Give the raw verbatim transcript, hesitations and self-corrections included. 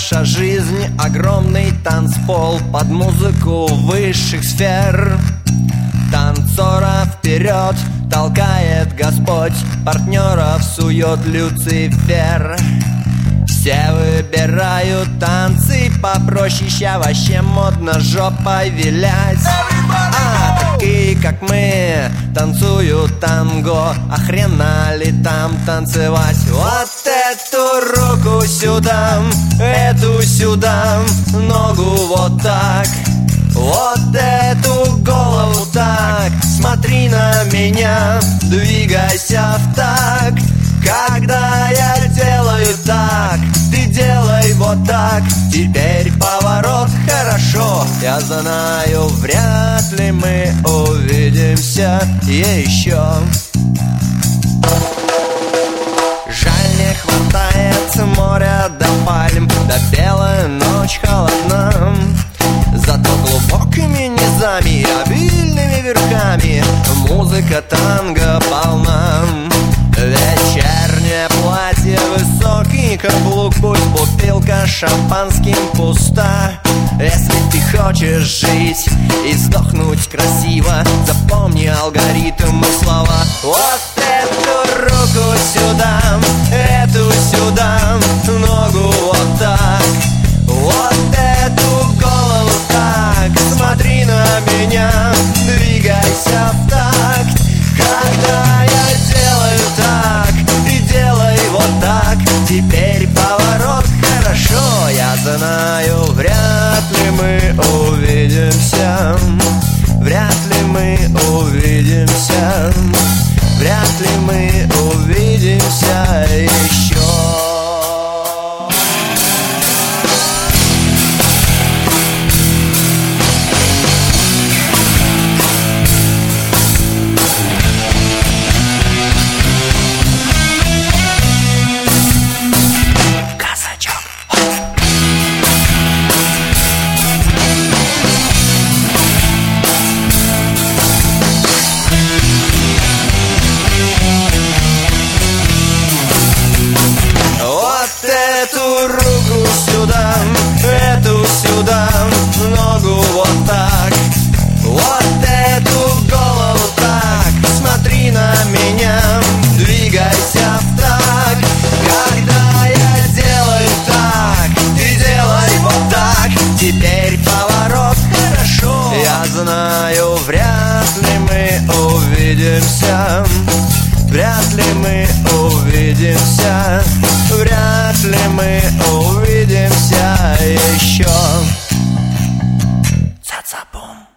наша жизнь — огромный танцпол под музыку высших сфер. Танцора вперед толкает Господь, партнеров сует Люцифер. Все выбирают танцы попроще, ща вообще модно жопой вилять. А такие, как мы, танцуют танго, а хрена ли там танцевать? Вот эту руку сюда, эту сюда, ногу вот так, вот эту голову так. Смотри на меня, двигайся в такт. Когда я делаю так, ты делай вот так. Теперь поворот, хорошо. Я знаю, вряд ли мы увидимся еще. Жаль, не хватает моря до пальм, да белая ночь холодна. Зато глубокими низами и обильными верхами музыка танго полна. Вечернее платье, высокий каблук, пусть бутылка шампанским пуста. Если ты хочешь жить и сдохнуть красиво, запомни алгоритм и слова. Вот эту руку сюда, эту сюда, ногу вот так, вот эту голову так. Смотри на меня, двигайся в такт. Когда я делаю так, ты делай вот так. Теперь поворот, хорошо. Я знаю, вряд ли мы увидимся, вряд ли мы увидимся, вряд ли мы увидимся еще. Эту руку сюда, эту сюда, ногу вот так, вот эту голову так. Смотри на меня, двигайся в такт. Когда я делаю так, ты делай вот так. Теперь поворот, хорошо. Я знаю, вряд ли мы увидимся, вряд ли мы увидимся, вряд ли мы увидимся еще. Цацапум.